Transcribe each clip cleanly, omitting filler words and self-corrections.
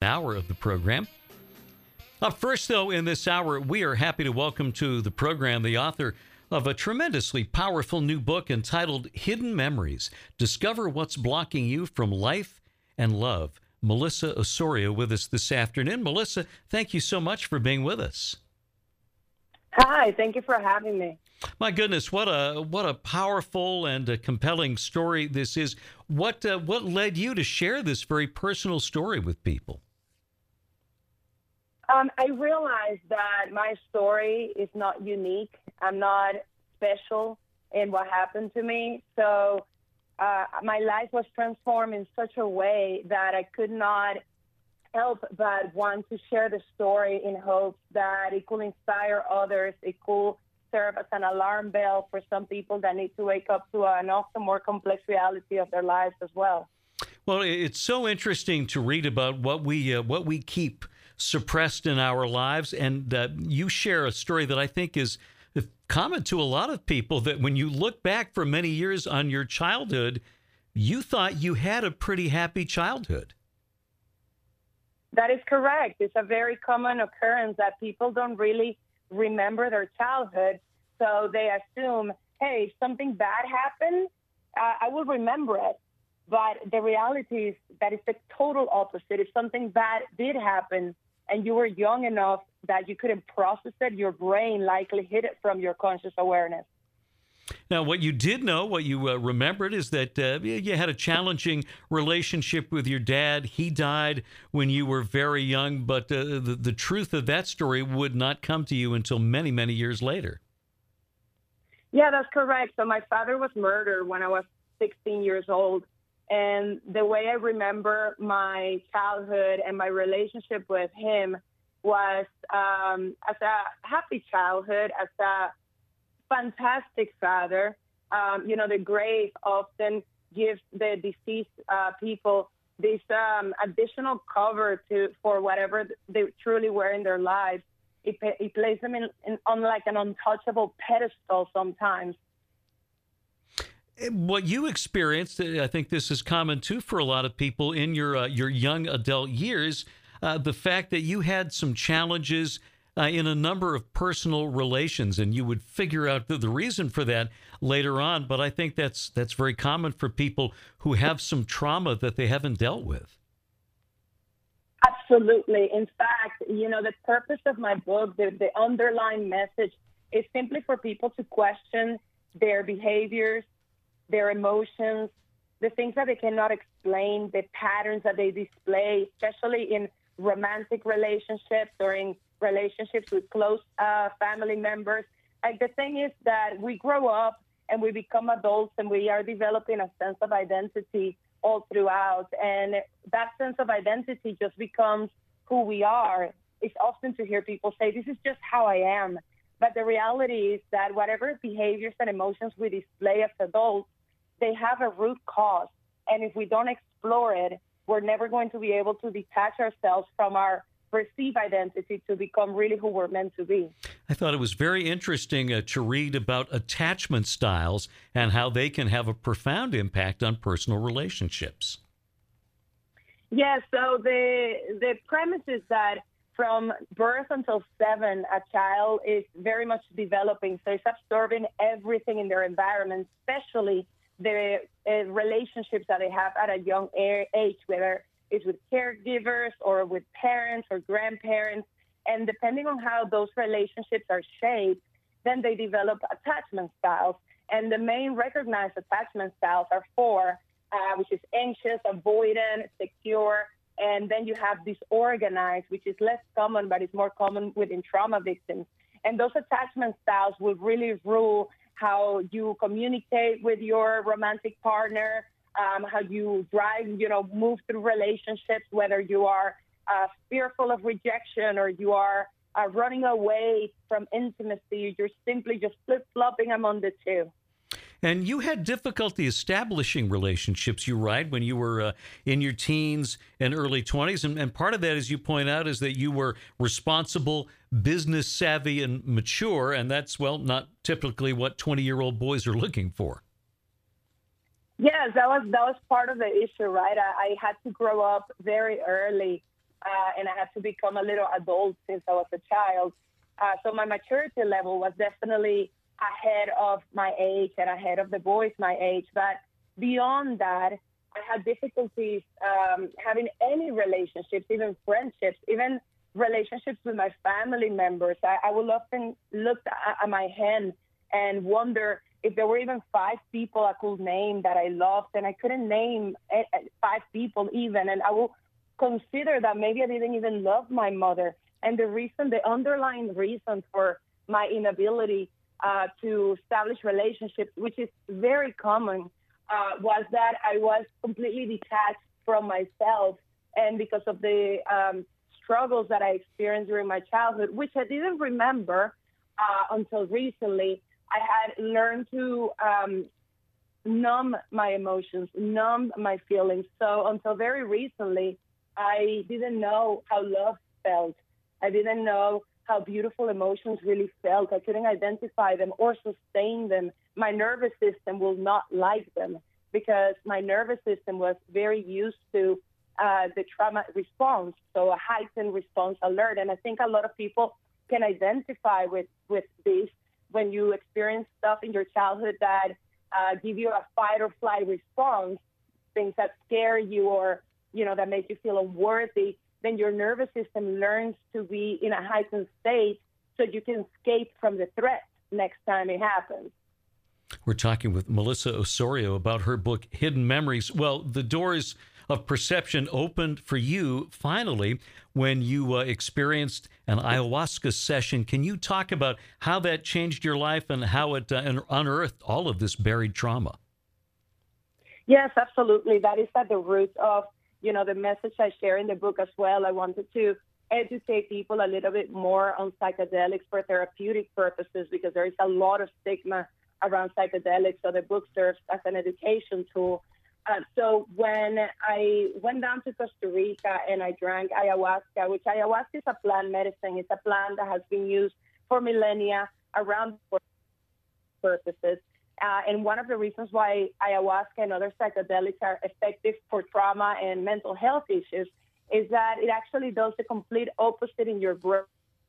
hour of the program. Up first, though, in this hour, we are happy to welcome to the program the author of a tremendously powerful new book entitled Hidden Memories. Discover what's blocking you from life and love. Melissa Osorio with us this afternoon. Melissa, thank you so much for being with us. Hi, thank you for having me. My goodness, what a powerful and a compelling story this is. What led you to share this very personal story with people? I realized that my story is not unique. I'm not special in what happened to me. So my life was transformed in such a way that I could not help but want to share the story in hopes that it could inspire others. It could serve as an alarm bell for some people that need to wake up to an often more complex reality of their lives as well. Well, it's so interesting to read about what we keep suppressed in our lives, and you share a story that I think is common to a lot of people, that when you look back for many years on your childhood, you thought you had a pretty happy childhood. That is correct. It's a very common occurrence that people don't really remember their childhood, so they assume, hey, if something bad happened, I will remember it. But the reality is that it's the total opposite. If something bad did happen and you were young enough that you couldn't process it, your brain likely hid it from your conscious awareness. Now, what you did know, what you remembered, is that you had a challenging relationship with your dad. He died when you were very young, but the truth of that story would not come to you until many, many years later. Yeah, that's correct. So my father was murdered when I was 16 years old. And the way I remember my childhood and my relationship with him was as a happy childhood, as a fantastic father. The grave often gives the deceased people this additional cover for whatever they truly were in their lives. It places them on like an untouchable pedestal sometimes. What you experienced, I think this is common too for a lot of people in your young adult years, the fact that you had some challenges in a number of personal relations, and you would figure out the reason for that later on. But I think that's very common for people who have some trauma that they haven't dealt with. Absolutely. In fact, the purpose of my book, the underlying message, is simply for people to question their behaviors, their emotions, the things that they cannot explain, the patterns that they display, especially in romantic relationships or in relationships with close family members. Like, the thing is that we grow up and we become adults and we are developing a sense of identity all throughout. And that sense of identity just becomes who we are. It's often to hear people say, this is just how I am. But the reality is that whatever behaviors and emotions we display as adults, they have a root cause. And if we don't explore it, we're never going to be able to detach ourselves from our perceived identity to become really who we're meant to be. I thought it was very interesting to read about attachment styles and how they can have a profound impact on personal relationships. Yeah, so the premise is that from birth until 7, a child is very much developing. So it's absorbing everything in their environment, especially the relationships that they have at a young age, whether it's with caregivers or with parents or grandparents. And depending on how those relationships are shaped, then they develop attachment styles. And the main recognized attachment styles are 4, which is anxious, avoidant, secure. And then you have disorganized, which is less common, but it's more common within trauma victims. And those attachment styles will really rule how you communicate with your romantic partner, how you drive, move through relationships, whether you are fearful of rejection or you are running away from intimacy. You're simply just flip-flopping among the two. And you had difficulty establishing relationships, you write, when you were in your teens and early 20s. And part of that, as you point out, is that you were responsible, business savvy, and mature. And that's, well, not typically what 20-year-old boys are looking for. Yes, that was part of the issue, right? I had to grow up very early and I had to become a little adult since I was a child. So my maturity level was definitely ahead of my age and ahead of the boys my age. But beyond that, I had difficulties having any relationships, even friendships, even relationships with my family members. I would often look at my hand and wonder if there were even 5 people I could name that I loved, and I couldn't name 5 people even. And I will consider that maybe I didn't even love my mother. And the underlying reason for my inability to establish relationships, which is very common, was that I was completely detached from myself. And because of the struggles that I experienced during my childhood, which I didn't remember until recently, I had learned to numb my emotions, numb my feelings. So until very recently, I didn't know how love felt. I didn't know how beautiful emotions really felt. I couldn't identify them or sustain them. My nervous system will not like them because my nervous system was very used to the trauma response, so a heightened response alert. And I think a lot of people can identify with this when you experience stuff in your childhood that give you a fight or flight response, things that scare you or, that make you feel unworthy, then your nervous system learns to be in a heightened state so you can escape from the threat next time it happens. We're talking with Melissa Osorio about her book, Hidden Memories. Well, the doors of perception opened for you finally when you experienced an ayahuasca session. Can you talk about how that changed your life and how it unearthed all of this buried trauma? Yes, absolutely. That is at the root of, the message I share in the book as well. I wanted to educate people a little bit more on psychedelics for therapeutic purposes because there is a lot of stigma around psychedelics. So the book serves as an education tool. So when I went down to Costa Rica and I drank ayahuasca, which ayahuasca is a plant medicine. It's a plant that has been used for millennia around purposes. And one of the reasons why ayahuasca and other psychedelics are effective for trauma and mental health issues is that it actually does the complete opposite in your brain.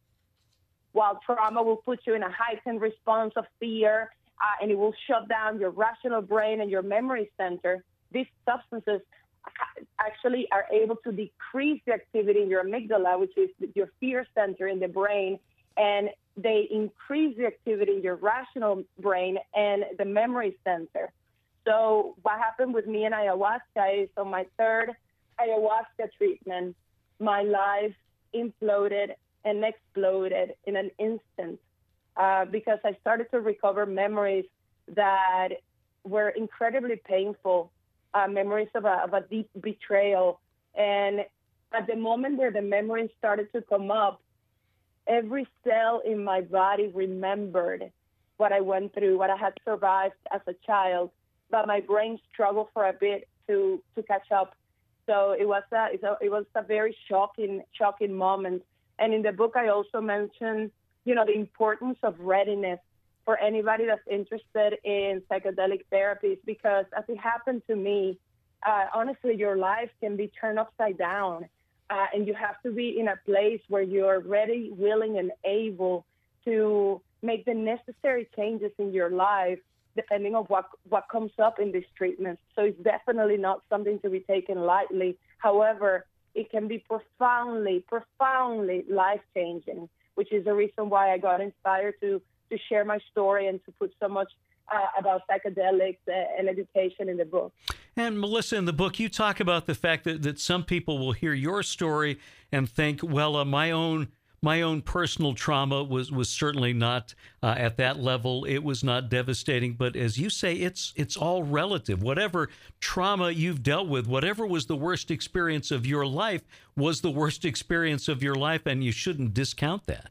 While trauma will put you in a heightened response of fear, and it will shut down your rational brain and your memory center, these substances actually are able to decrease the activity in your amygdala, which is your fear center in the brain, and they increase the activity in your rational brain and the memory center. So what happened with me and ayahuasca is on my 3rd ayahuasca treatment, my life imploded and exploded in an instant because I started to recover memories that were incredibly painful, memories of a deep betrayal. And at the moment where the memories started to come up, every cell in my body remembered what I went through, what I had survived as a child, but my brain struggled for a bit to catch up. So it was a very shocking moment. And in the book, I also mentioned, the importance of readiness for anybody that's interested in psychedelic therapies, because as it happened to me, honestly, your life can be turned upside down. And you have to be in a place where you're ready, willing, and able to make the necessary changes in your life, depending on what comes up in this treatment. So it's definitely not something to be taken lightly. However, it can be profoundly life-changing, which is the reason why I got inspired to share my story and to put so much about psychedelics and education in the book. And Melissa, in the book, you talk about the fact that some people will hear your story and think, well, my own personal trauma was certainly not at that level. It was not devastating. But as you say, it's all relative. Whatever trauma you've dealt with, whatever was the worst experience of your life was the worst experience of your life, and you shouldn't discount that.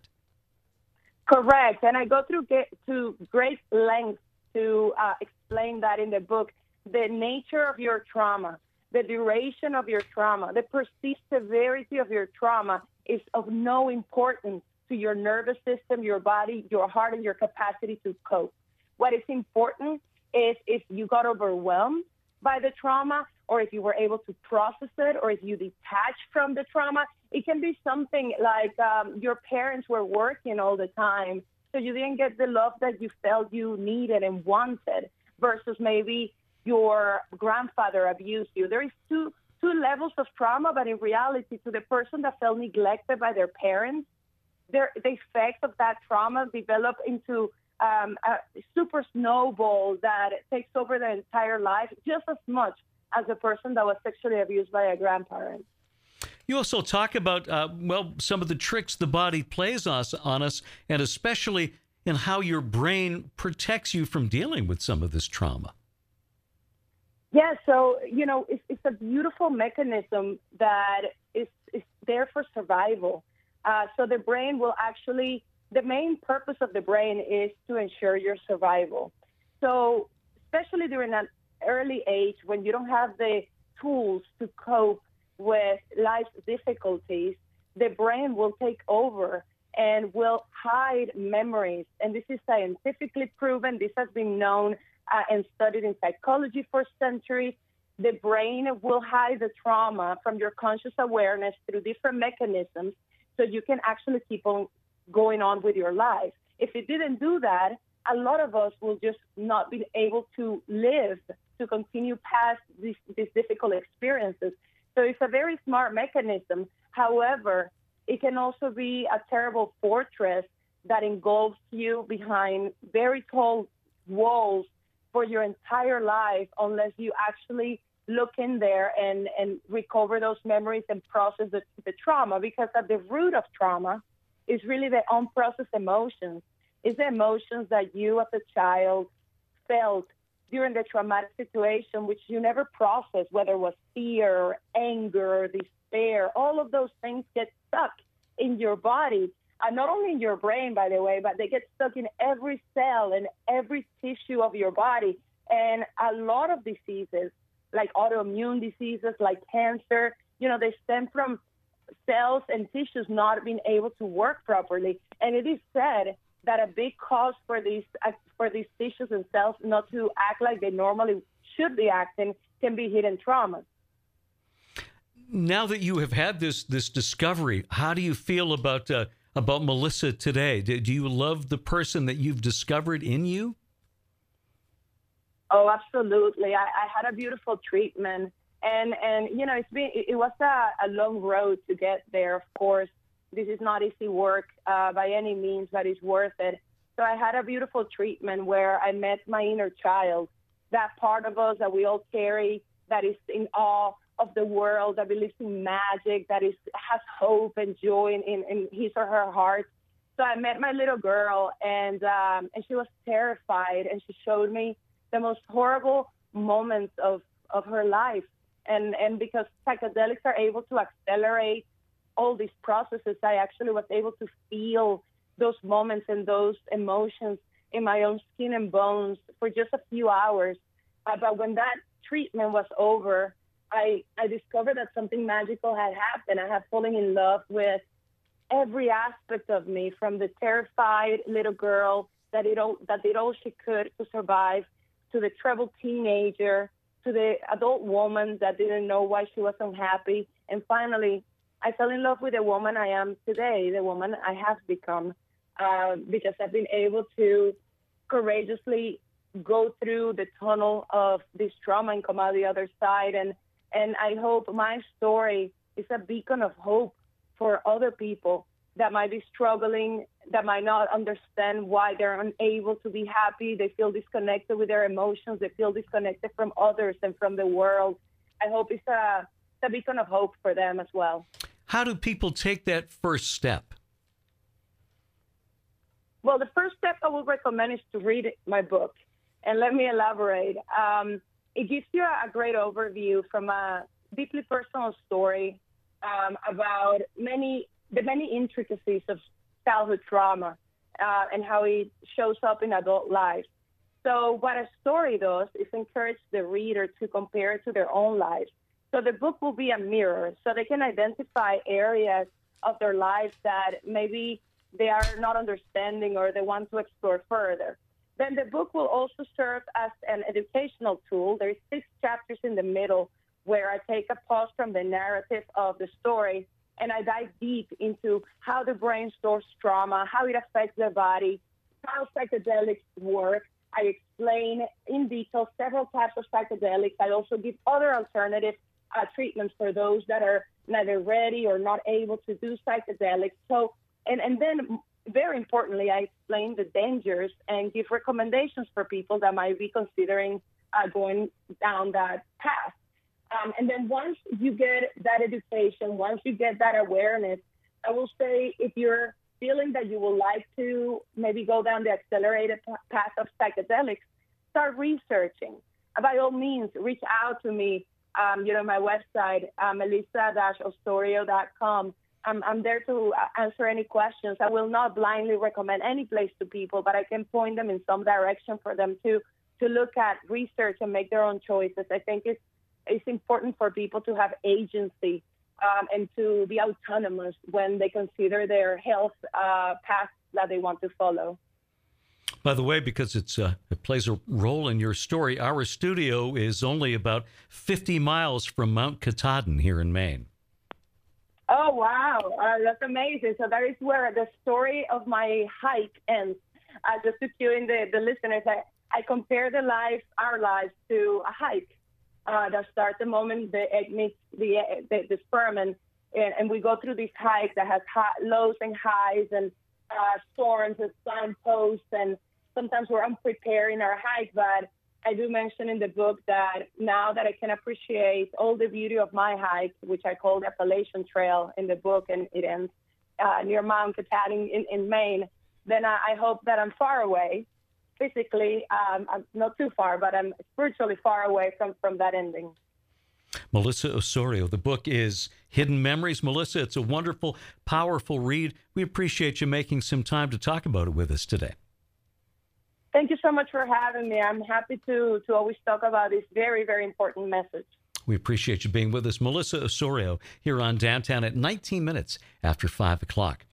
Correct. And I go to great lengths to explain that in the book. The nature of your trauma, the duration of your trauma, the perceived severity of your trauma is of no importance to your nervous system, your body, your heart, and your capacity to cope. What is important is if you got overwhelmed by the trauma or if you were able to process it, or if you detach from the trauma. It can be something like your parents were working all the time, so you didn't get the love that you felt you needed and wanted, versus maybe your grandfather abused you. There is two levels of trauma, but in reality, to the person that felt neglected by their parents, the effects of that trauma develop into a super snowball that takes over their entire life, just as much as a person that was sexually abused by a grandparent. You also talk about, some of the tricks the body plays on us, and especially in how your brain protects you from dealing with some of this trauma. Yeah, so, it's a beautiful mechanism that is there for survival. So the brain will actually, the main purpose of the brain is to ensure your survival. So especially during an early age, when you don't have the tools to cope with life's difficulties, the brain will take over and will hide memories. And this is scientifically proven. This has been known and studied in psychology for centuries. The brain will hide the trauma from your conscious awareness through different mechanisms, so you can actually keep on going on with your life. If it didn't do that, a lot of us will just not be able to live, to continue past these difficult experiences. So it's a very smart mechanism. However, it can also be a terrible fortress that engulfs you behind very tall walls for your entire life, unless you actually look in there and recover those memories and process the trauma. Because at the root of trauma is really the unprocessed emotions. It's the emotions that you as a child felt during the traumatic situation, which you never processed, whether it was fear, or anger, or despair. All of those things get stuck in your body. And not only in your brain, by the way, but they get stuck in every cell and every tissue of your body. And a lot of diseases, like autoimmune diseases, like cancer, they stem from cells and tissues not being able to work properly. And it is said that a big cause for these tissues and cells not to act like they normally should be acting can be hidden trauma. Now that you have had this discovery, how do you feel about Melissa today? Do you love the person that you've discovered in you? Oh, absolutely. I had a beautiful treatment, and it was a long road to get there. Of course, this is not easy work by any means, but it's worth it. So I had a beautiful treatment where I met my inner child, that part of us that we all carry, that is in awe of the world, that believes in magic, that has hope and joy in his or her heart. So I met my little girl, and she was terrified, and she showed me the most horrible moments of her life. And because psychedelics are able to accelerate all these processes, I actually was able to feel those moments and those emotions in my own skin and bones for just a few hours. But when that treatment was over, I discovered that something magical had happened. I had fallen in love with every aspect of me, from the terrified little girl that did all she could to survive, to the troubled teenager, to the adult woman that didn't know why she was unhappy. And finally, I fell in love with the woman I am today, the woman I have become, because I've been able to courageously go through the tunnel of this trauma and come out the other side. And I hope my story is a beacon of hope for other people that might be struggling, that might not understand why they're unable to be happy. They feel disconnected with their emotions. They feel disconnected from others and from the world. I hope it's a beacon of hope for them as well. How do people take that first step? Well, the first step I would recommend is to read my book. And let me elaborate. It gives you a great overview from a deeply personal story about the many intricacies of childhood trauma and how it shows up in adult life. So what a story does is encourage the reader to compare it to their own lives. So the book will be a mirror, so they can identify areas of their lives that maybe they are not understanding or they want to explore further. Then the book will also serve as an educational tool. There's 6 chapters in the middle where I take a pause from the narrative of the story and I dive deep into how the brain stores trauma, how it affects the body, how psychedelics work. I explain in detail several types of psychedelics. I also give other alternative treatments for those that are neither ready or not able to do psychedelics. So, and then very importantly, I explain the dangers and give recommendations for people that might be considering going down that path. And then once you get that education, once you get that awareness, I will say if you're feeling that you would like to maybe go down the accelerated path of psychedelics, start researching. By all means, reach out to me. My website, melissa-osorio.com. I'm there to answer any questions. I will not blindly recommend any place to people, but I can point them in some direction for them to look at, research, and make their own choices. I think it's important for people to have agency and to be autonomous when they consider their health path that they want to follow. By the way, because it plays a role in your story, our studio is only about 50 miles from Mount Katahdin here in Maine. Oh, wow. That's amazing. So that is where the story of my hike ends. Just to cue in the listeners, I compare our lives to a hike that starts the moment the egg meets the sperm, and we go through this hike that has lows and highs and storms and signposts, and sometimes we're unprepared in our hike. But I do mention in the book that now that I can appreciate all the beauty of my hike, which I call the Appalachian Trail in the book, and it ends near Mount Katahdin in Maine, then I hope that I'm far away. Physically, I'm not too far, but I'm spiritually far away from that ending. Melissa Osorio. The book is Hidden Memories. Melissa, it's a wonderful, powerful read. We appreciate you making some time to talk about it with us today. Thank you so much for having me. I'm happy to always talk about this very, very important message. We appreciate you being with us. Melissa Osorio here on Downtown at 19 minutes after 5 o'clock.